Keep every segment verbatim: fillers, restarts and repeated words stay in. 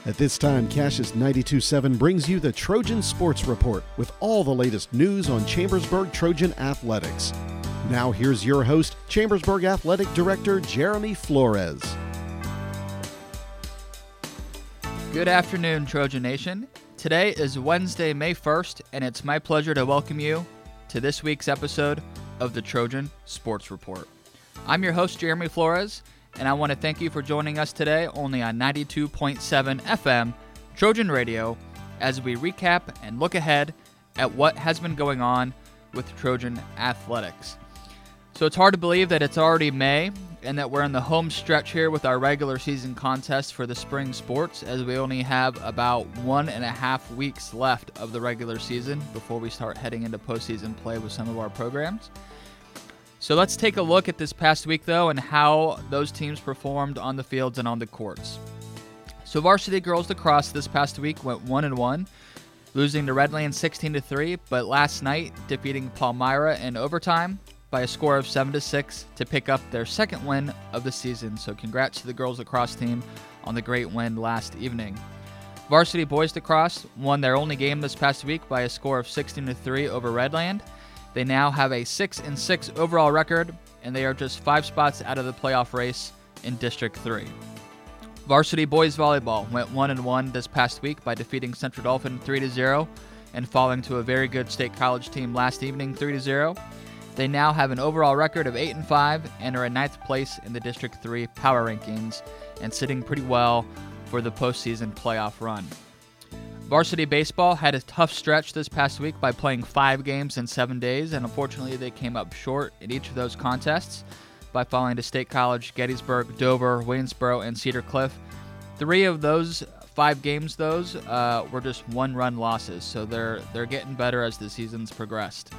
At this time, Cassius ninety-two point seven brings you the Trojan Sports Report with all the latest news on Chambersburg Trojan athletics. Now here's your host, Chambersburg Athletic Director Jeremy Flores. Good afternoon, Trojan Nation. Today is Wednesday, May first, and it's my pleasure to welcome you to this week's episode of the Trojan Sports Report. I'm your host, Jeremy Flores, and I want to thank you for joining us today only on ninety-two point seven F M Trojan Radio as we recap and look ahead at what has been going on with Trojan athletics. So it's hard to believe that it's already May and that we're in the home stretch here with our regular season contest for the spring sports, as we only have about one and a half weeks left of the regular season before we start heading into postseason play with some of our programs. So let's take a look at this past week, though, and how those teams performed on the fields and on the courts. So varsity girls lacrosse this past week went one and one, losing to Redland sixteen to three, but last night defeating Palmyra in overtime by a score of seven to six to pick up their second win of the season. So congrats to the girls lacrosse team on the great win last evening. Varsity boys lacrosse won their only game this past week by a score of sixteen to three over Redland. They now have a six and six overall record, and they are just five spots out of the playoff race in District three. Varsity boys volleyball went one and one this past week by defeating Central Dauphin three to zero and falling to a very good State College team last evening three to zero. They now have an overall record of eight and five and are in ninth place in the District three power rankings and sitting pretty well for the postseason playoff run. Varsity baseball had a tough stretch this past week by playing five games in seven days, and unfortunately they came up short in each of those contests by falling to State College, Gettysburg, Dover, Waynesboro, and Cedar Cliff. Three of those five games, those uh, were just one-run losses, so they're they're getting better as the season's progressed.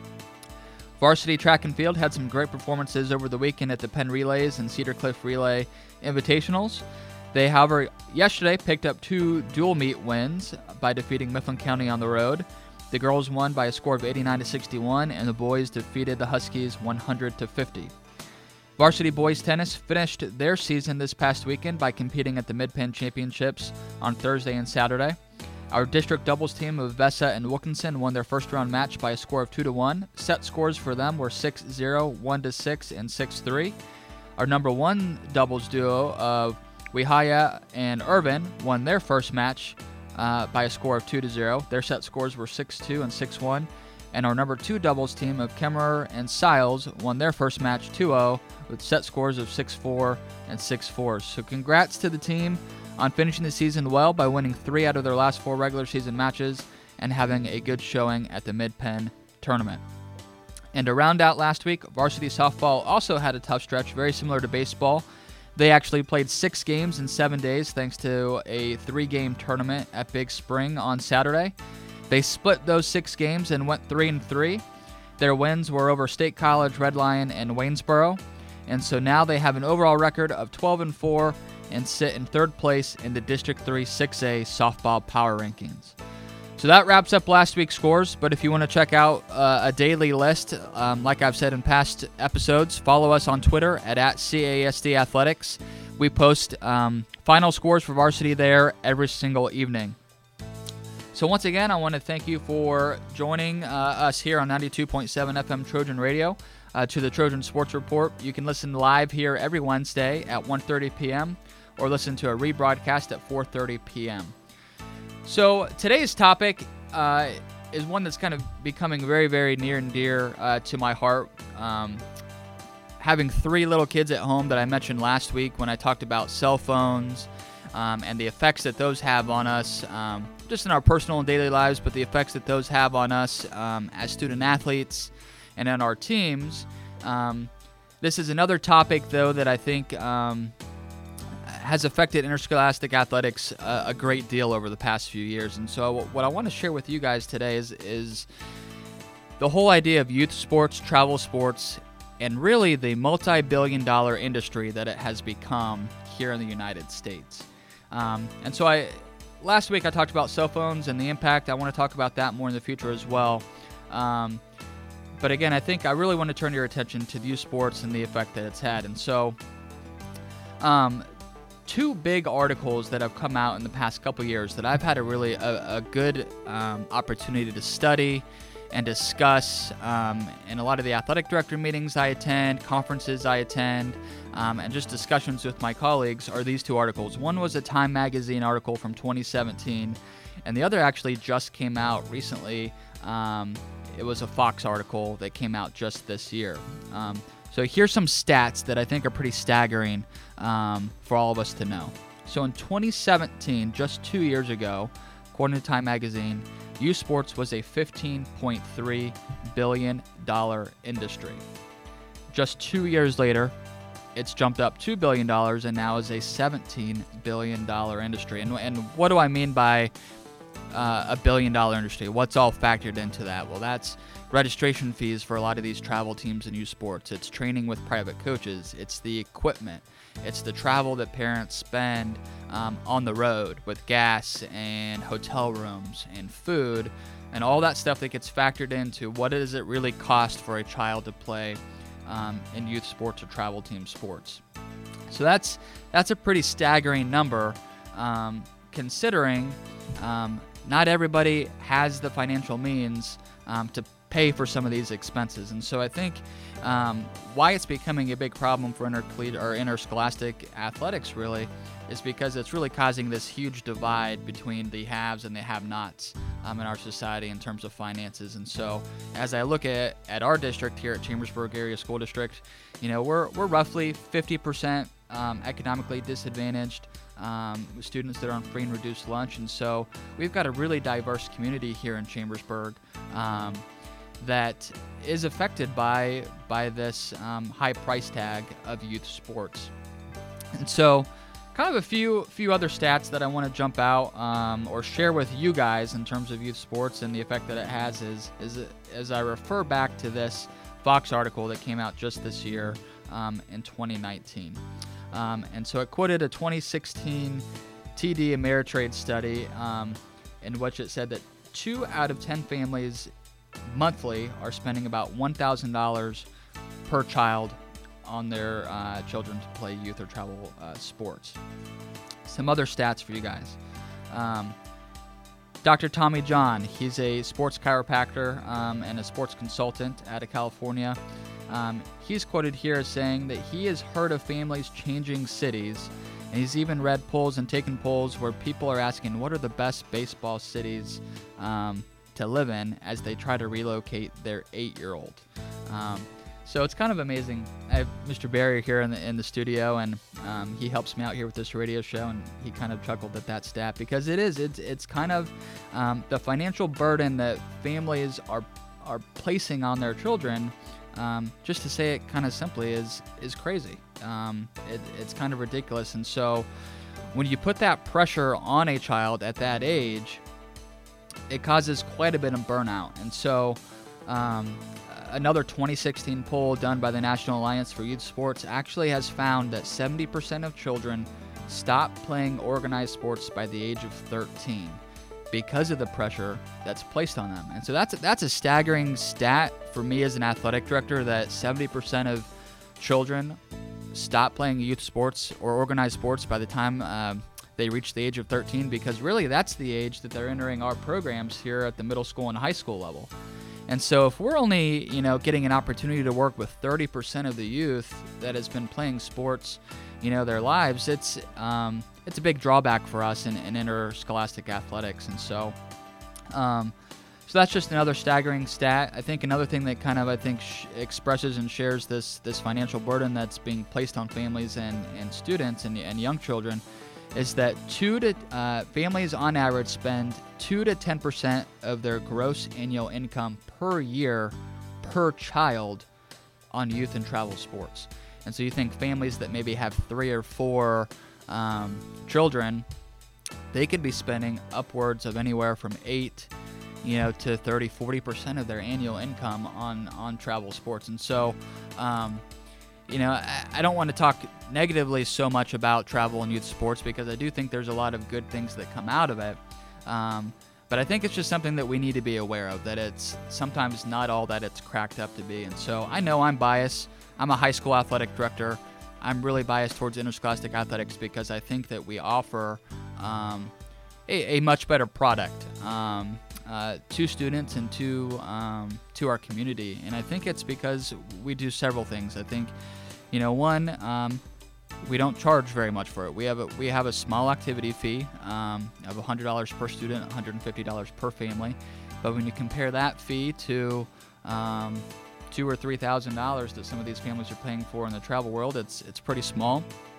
Varsity track and field had some great performances over the weekend at the Penn Relays and Cedar Cliff Relay Invitationals. They, however, yesterday picked up two dual meet wins by defeating Mifflin County on the road. The girls won by a score of eighty-nine to sixty-one, and the boys defeated the Huskies one hundred to fifty. Varsity boys tennis finished their season this past weekend by competing at the Mid-Penn Championships on Thursday and Saturday. Our district doubles team of Vesa and Wilkinson won their first round match by a score of two to one. Set scores for them were six zero, one to six, and six three. Our number one doubles duo of Wihaya and Irvin won their first match uh, by a score of two to zero. Their set scores were six two and six one. And our number two doubles team of Kemmerer and Siles won their first match two zero with set scores of six four and six four. So congrats to the team on finishing the season well by winning three out of their last four regular season matches and having a good showing at the Mid-Penn tournament. And to round out last week, varsity softball also had a tough stretch, very similar to baseball. They actually played six games in seven days thanks to a three-game tournament at Big Spring on Saturday. They split those six games and went three and three. Their wins were over State College, Red Lion, and Waynesboro. And so now they have an overall record of twelve and four and sit in third place in the District three six A softball power rankings. So that wraps up last week's scores, but if you want to check out uh, a daily list, um, like I've said in past episodes, follow us on Twitter at, at C A S D Athletics. We post um, final scores for varsity there every single evening. So once again, I want to thank you for joining uh, us here on ninety-two point seven F M Trojan Radio uh, to the Trojan Sports Report. You can listen live here every Wednesday at one thirty p.m. or listen to a rebroadcast at four thirty p.m. So today's topic uh, is one that's kind of becoming very, very near and dear uh, to my heart. Um, having three little kids at home that I mentioned last week when I talked about cell phones um, and the effects that those have on us, um, just in our personal and daily lives, but the effects that those have on us um, as student athletes and on our teams. Um, this is another topic, though, that I think um, has affected interscholastic athletics a, a great deal over the past few years. And so what I want to share with you guys today is, is the whole idea of youth sports, travel sports, and really the multi-billion dollar industry that it has become here in the United States. Um, and so I, last week I talked about cell phones and the impact. I want to talk about that more in the future as well. Um, but again, I think I really want to turn your attention to youth sports and the effect that it's had. And so um, two big articles that have come out in the past couple years that I've had a really a, a good um, opportunity to study and discuss um, in a lot of the athletic director meetings I attend, conferences I attend, um, and just discussions with my colleagues are these two articles. One was a Time Magazine article from twenty seventeen, and the other actually just came out recently. Um, it was a Fox article that came out just this year. Um, so here's some stats that I think are pretty staggering um, for all of us to know. So in twenty seventeen, just two years ago, according to Time Magazine, youth sports was a fifteen point three billion dollars industry. Just two years later, it's jumped up two billion dollars and now is a seventeen billion dollars industry. And, and what do I mean by uh, a billion dollar industry? What's all factored into that? Well, that's registration fees for a lot of these travel teams in youth sports. It's training with private coaches. It's the equipment. It's the travel that parents spend um, on the road with gas and hotel rooms and food and all that stuff that gets factored into what does it really cost for a child to play um, in youth sports or travel team sports. So that's that's a pretty staggering number um, considering um, not everybody has the financial means um, to pay for some of these expenses. And so I think um, why it's becoming a big problem for intercollegiate or interscholastic athletics really is because it's really causing this huge divide between the haves and the have-nots um, in our society in terms of finances. And so as I look at, at our district here at Chambersburg Area School District, you know, we're, we're roughly fifty percent um, economically disadvantaged um, with students that are on free and reduced lunch. And so we've got a really diverse community here in Chambersburg um, that is affected by by this um, high price tag of youth sports. And so kind of a few few other stats that I want to jump out um, or share with you guys in terms of youth sports and the effect that it has is, is it, as I refer back to this Fox article that came out just this year um, in twenty nineteen. Um, and so it quoted a twenty sixteen T D Ameritrade study um, in which it said that two out of ten families monthly are spending about one thousand dollars per child on their uh, children to play youth or travel uh, sports. Some other stats for you guys. Um, Doctor Tommy John, he's a sports chiropractor um, and a sports consultant out of California. Um, he's quoted here as saying that he has heard of families changing cities, and he's even read polls and taken polls where people are asking what are the best baseball cities um, to live in as they try to relocate their eight-year-old. Um, so it's kind of amazing. I have Mister Barry here in the in the studio, and um, he helps me out here with this radio show, and he kind of chuckled at that stat because it is it's it's kind of um, the financial burden that families are are placing on their children. Um, just to say it kind of simply is is crazy. Um, it, it's kind of ridiculous, and so when you put that pressure on a child at that age, it causes quite a bit of burnout. And so um, another twenty sixteen poll done by the National Alliance for Youth Sports actually has found that seventy percent of children stop playing organized sports by the age of thirteen because of the pressure that's placed on them. And so that's that's a staggering stat for me as an athletic director, that seventy percent of children stop playing youth sports or organized sports by the time uh, they reach the age of thirteen, because really that's the age that they're entering our programs here at the middle school and high school level. And so if we're only, you know, getting an opportunity to work with thirty percent of the youth that has been playing sports, you know, their lives, it's um, it's a big drawback for us in, in interscholastic athletics. And so um, so that's just another staggering stat. I think another thing that kind of, I think, sh- expresses and shares this this financial burden that's being placed on families and, and students and, and young children is that two to uh, families on average spend two to ten percent of their gross annual income per year per child on youth and travel sports. And so you think families that maybe have three or four um, children, they could be spending upwards of anywhere from eight, you know, to thirty, forty percent of their annual income on on travel sports. And so, um, you know, I, I don't want to talk negatively so much about travel and youth sports because I do think there's a lot of good things that come out of it. Um, but I think it's just something that we need to be aware of, that it's sometimes not all that it's cracked up to be. And so I know I'm biased. I'm a high school athletic director. I'm really biased towards interscholastic athletics because I think that we offer um, a, a much better product um, uh, to students and to um, to our community. And I think it's because we do several things. I think, you know, one, um, we don't charge very much for it. We have a, we have a small activity fee um, of one hundred dollars per student, one hundred fifty dollars per family. But when you compare that fee to um, two or three thousand dollars that some of these families are paying for in the travel world, it's it's pretty small.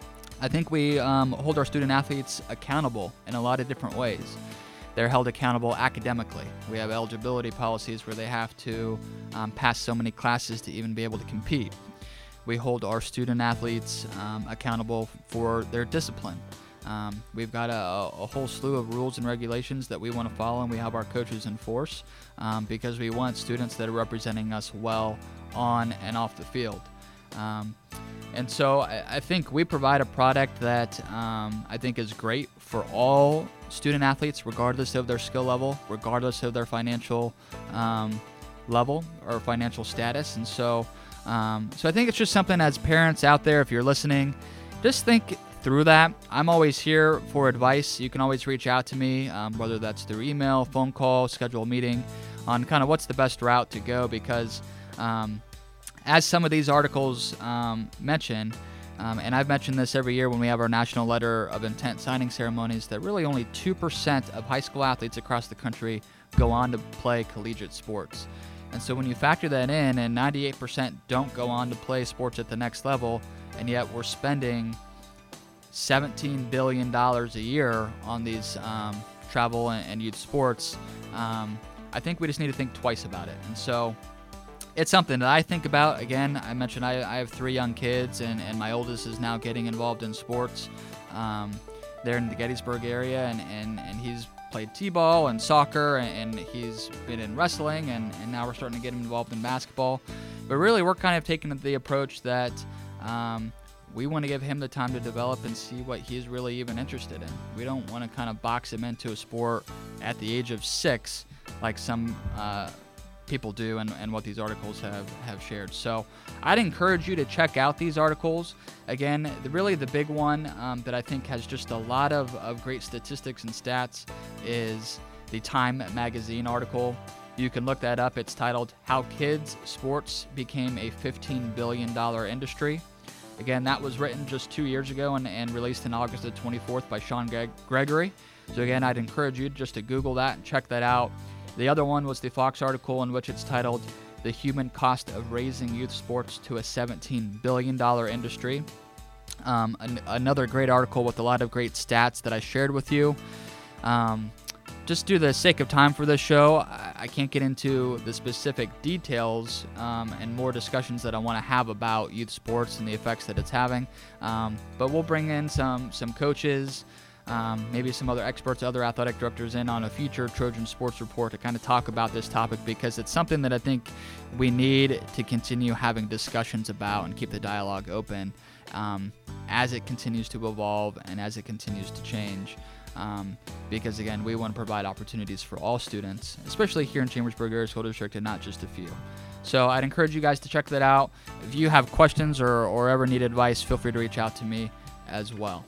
I think we um, hold our student athletes accountable in a lot of different ways. They're held accountable academically. We have eligibility policies where they have to um, pass so many classes to even be able to compete. We hold our student athletes um, accountable for their discipline. Um, we've got a, a whole slew of rules and regulations that we want to follow, and we have our coaches enforce um, because we want students that are representing us well on and off the field. Um, and so I, I think we provide a product that um, I think is great for all student athletes, regardless of their skill level, regardless of their financial um, level or financial status. And so, um, so I think it's just something as parents out there, if you're listening, just think through that. I'm always here for advice. You can always reach out to me, um, whether that's through email, phone call, schedule a meeting on kind of what's the best route to go, because um, as some of these articles um, mention, um, and I've mentioned this every year when we have our National Letter of Intent signing ceremonies, that really only two percent of high school athletes across the country go on to play collegiate sports. And so when you factor that in, and ninety-eight percent don't go on to play sports at the next level, and yet we're spending seventeen billion dollars a year on these um, travel and, and youth sports, um, I think we just need to think twice about it. And so it's something that I think about. Again, I mentioned I, I have three young kids, and, and my oldest is now getting involved in sports. Um, they're in the Gettysburg area, and, and, and he's played t-ball and soccer, and, and he's been in wrestling, and, and now we're starting to get him involved in basketball. But really, we're kind of taking the approach that um, we want to give him the time to develop and see what he's really even interested in. We don't want to kind of box him into a sport at the age of six like some uh, people do, and, and what these articles have, have shared. So I'd encourage you to check out these articles. Again, the, really the big one um, that I think has just a lot of, of great statistics and stats is the Time magazine article. You can look that up. It's titled How Kids Sports Became a fifteen billion dollars Industry. Again, that was written just two years ago and, and released in August the twenty-fourth by Sean Gre- Gregory. So again, I'd encourage you just to Google that and check that out. The other one was the Fox article, in which it's titled The Human Cost of Raising Youth Sports to a seventeen billion dollars Industry. Um, an- another great article with a lot of great stats that I shared with you. Um, just due to the sake of time for this show, I, I can't get into the specific details um, and more discussions that I want to have about youth sports and the effects that it's having. Um, but we'll bring in some some coaches, Um, maybe some other experts, other athletic directors in on a future Trojan Sports Report to kind of talk about this topic, because it's something that I think we need to continue having discussions about and keep the dialogue open um, as it continues to evolve and as it continues to change. Um, because again, we want to provide opportunities for all students, especially here in Chambersburg Area School District, and not just a few. So I'd encourage you guys to check that out. If you have questions or, or ever need advice, feel free to reach out to me as well.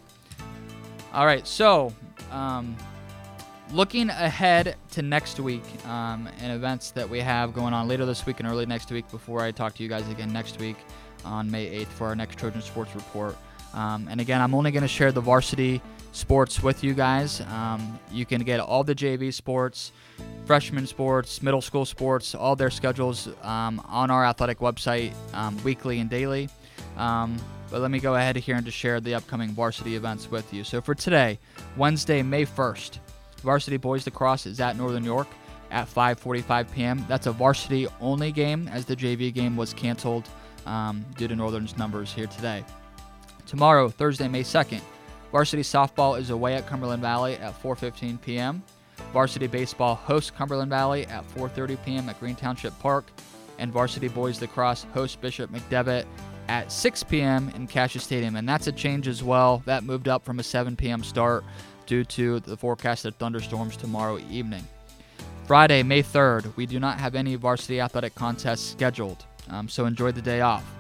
All right, so um, looking ahead to next week um, and events that we have going on later this week and early next week, before I talk to you guys again next week on May eighth for our next Trojan Sports Report. Um, and again, I'm only going to share the varsity sports with you guys. Um, you can get all the J V sports, freshman sports, middle school sports, all their schedules um, on our athletic website um, weekly and daily. Um, But let me go ahead here and just share the upcoming varsity events with you. So for today, Wednesday, May first, Varsity Boys Lacrosse is at Northern York at five forty-five p.m. That's a varsity-only game, as the J V game was canceled um, due to Northern's numbers here today. Tomorrow, Thursday, May second, Varsity Softball is away at Cumberland Valley at four fifteen p.m. Varsity Baseball hosts Cumberland Valley at four thirty p.m. at Green Township Park. And Varsity Boys Lacrosse hosts Bishop McDevitt at six p.m. in Cassius Stadium, and that's a change as well. That moved up from a seven p.m. start due to the forecasted thunderstorms tomorrow evening. Friday, May third, we do not have any varsity athletic contests scheduled, um, so enjoy the day off.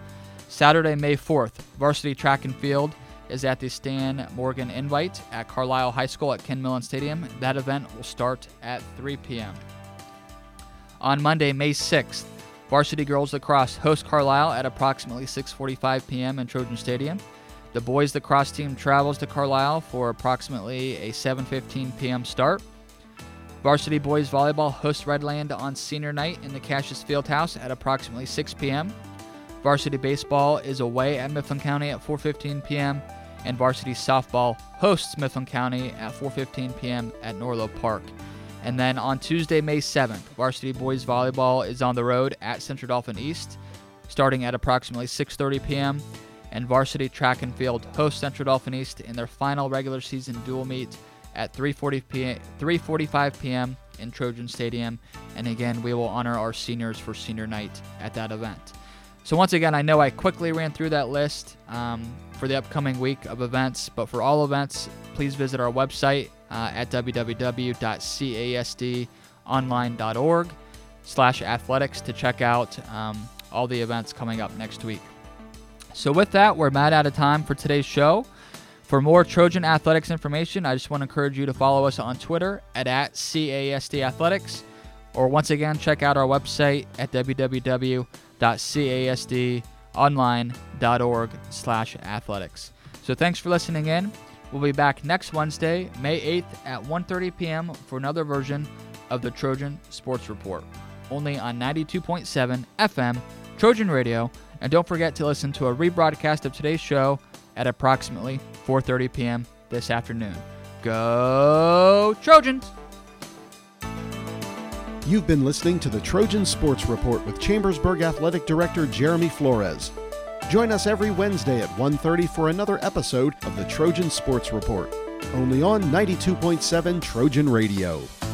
Saturday, May fourth, varsity track and field is at the Stan Morgan Invite at Carlisle High School at Ken Millen Stadium. That event will start at three p.m. On Monday, May sixth, varsity girls lacrosse host Carlisle at approximately six forty-five p.m. in Trojan Stadium. The boys lacrosse team travels to Carlisle for approximately a seven fifteen p.m. start. Varsity boys volleyball hosts Redland on senior night in the Cassius Fieldhouse at approximately six p.m. Varsity baseball is away at Mifflin County at four fifteen p.m. and varsity softball hosts Mifflin County at four fifteen p.m. at Norlow Park. And then on Tuesday, May seventh, varsity boys volleyball is on the road at Central Dauphin East, starting at approximately six thirty p.m. and varsity track and field hosts Central Dauphin East in their final regular season dual meet at three forty-five p.m. in Trojan Stadium. And again, we will honor our seniors for senior night at that event. So once again, I know I quickly ran through that list um, for the upcoming week of events, but for all events, please visit our website uh, at w w w dot c a s d online dot org slash athletics to check out um, all the events coming up next week. So with that, we're mad out of time for today's show. For more Trojan Athletics information, I just want to encourage you to follow us on Twitter at, at C A S D Athletics, or once again, check out our website at w w w dot c a s d online dot org slash athletics. So thanks for listening in. We'll be back next Wednesday, May eighth at one thirty p.m. for another version of the Trojan Sports Report, only on ninety-two point seven F M Trojan Radio. And don't forget to listen to a rebroadcast of today's show at approximately four thirty p.m. this afternoon. Go Trojans! You've been listening to the Trojan Sports Report with Chambersburg Athletic Director Jeremy Flores. Join us every Wednesday at one thirty for another episode of the Trojan Sports Report, only on ninety-two point seven Trojan Radio.